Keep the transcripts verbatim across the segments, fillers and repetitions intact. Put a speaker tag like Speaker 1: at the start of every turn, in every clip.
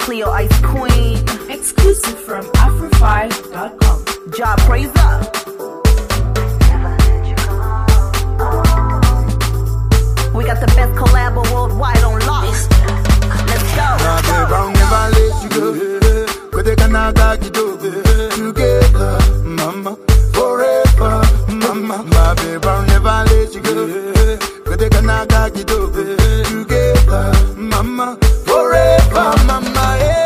Speaker 1: Cleo Ice Queen.
Speaker 2: Exclusive from Afrofy dot com.
Speaker 1: Jah Praiser. We got the best collabo worldwide on lock. Let's go.
Speaker 3: Nah, babe, I'll never let you go. Cause they cannot get you together, mama, forever, mama. My babe, I'll never let you go. Cause they cannot get you together, mama, forever, mama. Yeah.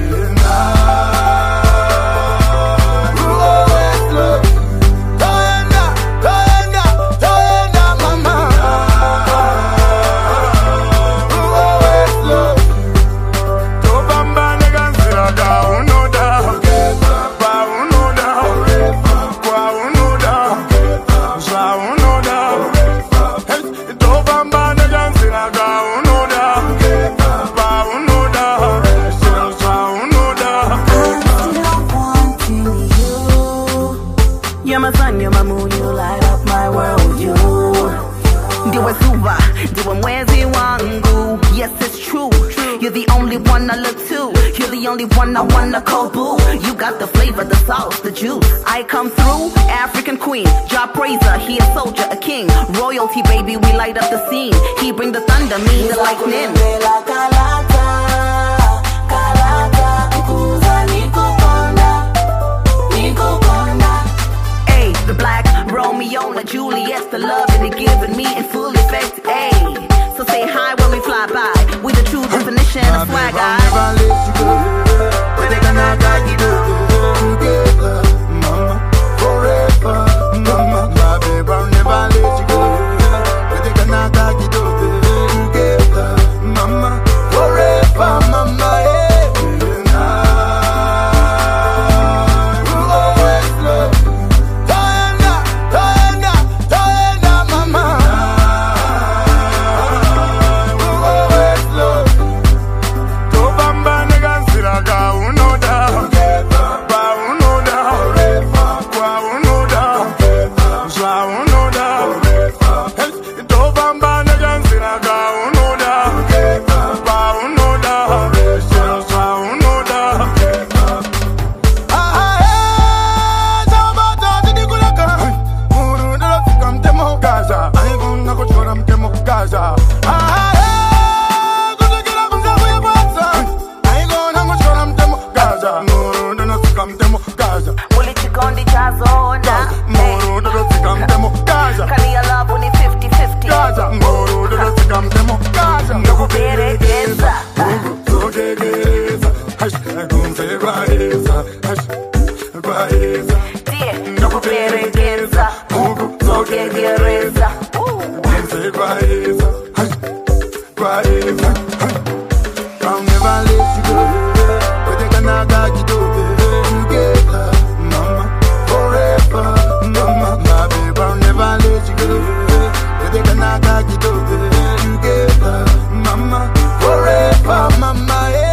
Speaker 1: You're my sun, you're my moon, you light up my world, you. Diwa suva, diwa mwezi wangu. Yes, it's true. You're the only one I look to. You're the only one I wanna call boo. You got the flavor, the sauce, the juice. I come through, African queen, Jah Praiser, he a soldier, a king. Royalty, baby, we light up the scene. He bring the thunder, me the lightning. The black Romeo and Juliet, the love that they giving me in full effect, ayy. So say hi when we fly by. We the true definition of swag,
Speaker 3: I'll never let you go. But they cannot get you together, mama, forever, mama. My babe, I'll never let you go. But they cannot get you together, mama, forever, mama. Yeah. I'll never let you go, but they cannot get you together, mama, forever, mama. My babe, I'll never let you go, but they cannot get you together, mama, forever, mama. Yeah.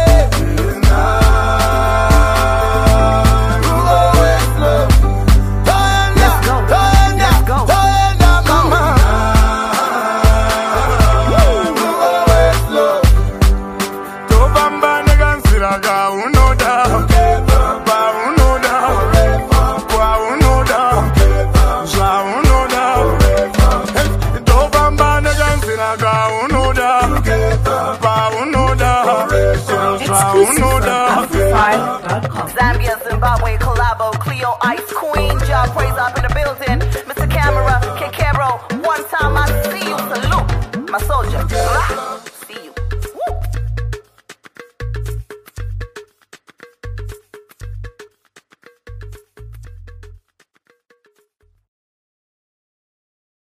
Speaker 1: Zambia, Zimbabwe, collabo, Cleo Ice Queen, Jah Praiser up in the building. Mister Camera, K K Roll, one time I see you, salute, my soldier.